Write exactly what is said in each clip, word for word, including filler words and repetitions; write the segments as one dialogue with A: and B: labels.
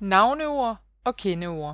A: Navneord og kendeord.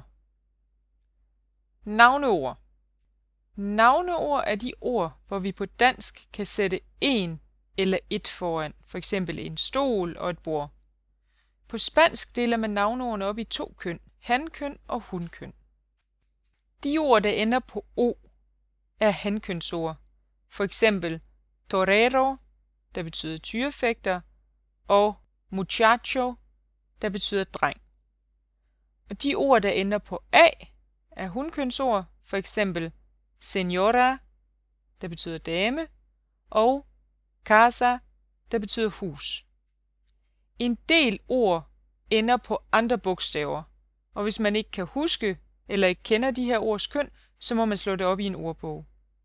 A: Navneord. Navneord er de ord, hvor vi på dansk kan sætte en eller et foran, for eksempel en stol og et bord. På spansk deler man navneordene op i to køn, hankøn og hunkøn. De ord, der ender på o, er hankønsord, for eksempel torero, der betyder tyrefægter, og muchacho, der betyder dreng. Og de ord, der ender på a, er hunkønsord, for eksempel señora, der betyder dame, og casa, der betyder hus. En del ord ender på andre bogstaver, og hvis man ikke kan huske eller ikke kender de her ords køn, så må man slå det op i en ordbog.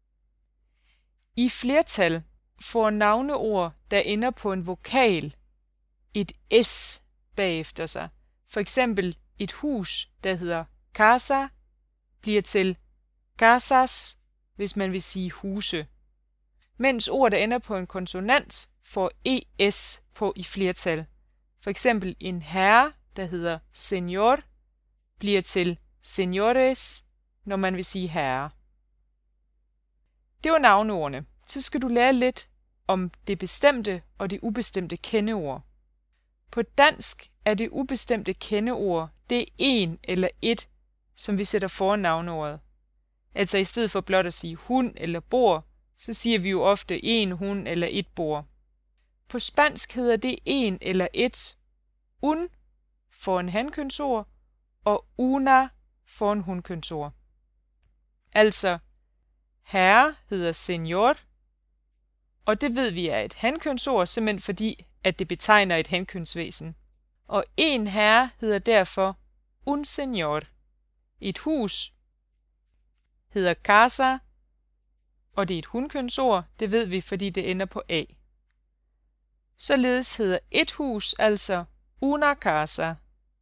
A: I flertal får navneord, der ender på en vokal, et s bagefter sig. For eksempel et hus, der hedder casa, bliver til casas, hvis man vil sige huse. Mens ord, der ender på en konsonant, får es på i flertal. For eksempel en herre, der hedder señor, bliver til señores, når man vil sige herre. Det var navneordene. Så skal du lære lidt om det bestemte og det ubestemte kendeord. På dansk er det ubestemte kendeord det en eller et, som vi sætter foran navneordet. Altså i stedet for blot at sige hund eller bord, så siger vi jo ofte en hund eller et bord. På spansk hedder det en eller et un foran hankønsord og una foran hunkønsord. Altså, herre hedder señor, og det ved vi er et hankønsord, simpelthen fordi, at det betegner et hankønsvæsen. Og en herre hedder derfor un señor. Et hus hedder casa, og det er et hunkønsord, det ved vi, fordi det ender på a. Således hedder et hus altså una casa.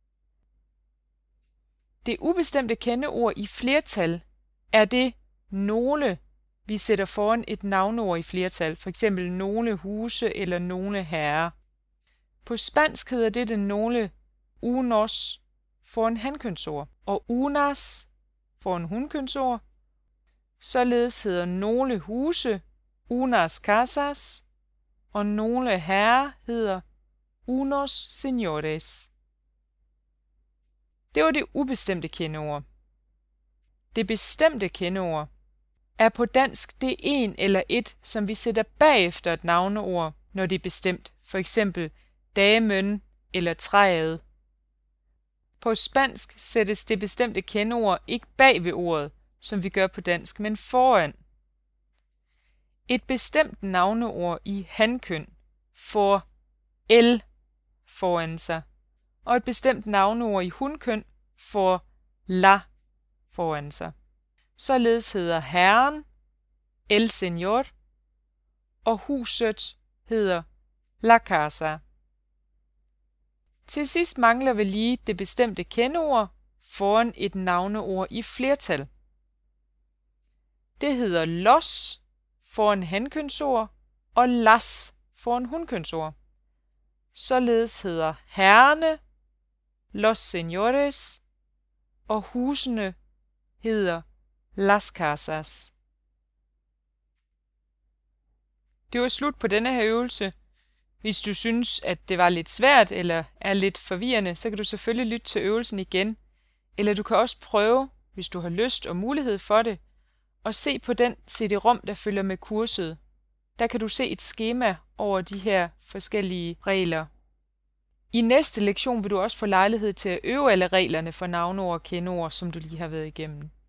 A: Det ubestemte kendeord i flertal er det nogle, vi sætter foran et navneord i flertal, for eksempel nogle huse eller nogle herrer. På spansk hedder det den nogle unos foran hankønsord, og unas foran hunkønsord. Således hedder nogle huse unas casas, og nogle herrer hedder unos señores. Det var det ubestemte kendeord. Det bestemte kendeord er på dansk det en eller et, som vi sætter bagefter et navneord, når det er bestemt, for eksempel damen eller træet. På spansk sættes det bestemte kendeord ikke bag ved ordet, som vi gør på dansk, men foran. Et bestemt navneord i hankøn får el foran sig, og et bestemt navneord i hunkøn får la foran sig. Således hedder herren el señor, og huset hedder la casa. Til sidst mangler vi lige det bestemte kendeord foran et navneord i flertal. Det hedder los foran hankønsord og las foran hunkønsord. Således hedder herrene los señores, og husene hedder las casas. Det var slut på denne her øvelse. Hvis du synes, at det var lidt svært eller er lidt forvirrende, så kan du selvfølgelig lytte til øvelsen igen. Eller du kan også prøve, hvis du har lyst og mulighed for det, og se på den C D-rom, der følger med kurset. Der kan du se et skema over de her forskellige regler. I næste lektion vil du også få lejlighed til at øve alle reglerne for navneord og kendeord, som du lige har været igennem.